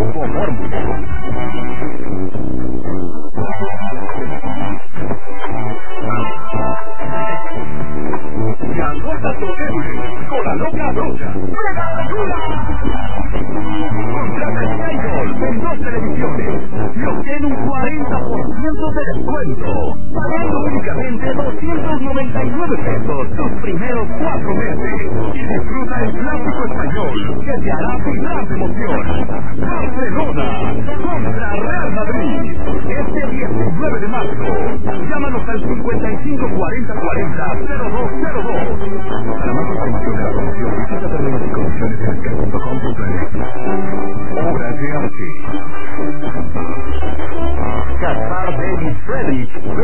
Grupo Fórmula. Gangosa Toquete, con la loca brocha. Contrata Skyroll en 2 televisiones y obtiene un 40% de descuento, pagando únicamente 299 pesos sus primeros 4 meses y disfruta el clásico español que te hará vibrar de emoción. Barcelona contra Real Madrid, este 19 de marzo. Llámanos al 55 40 40 02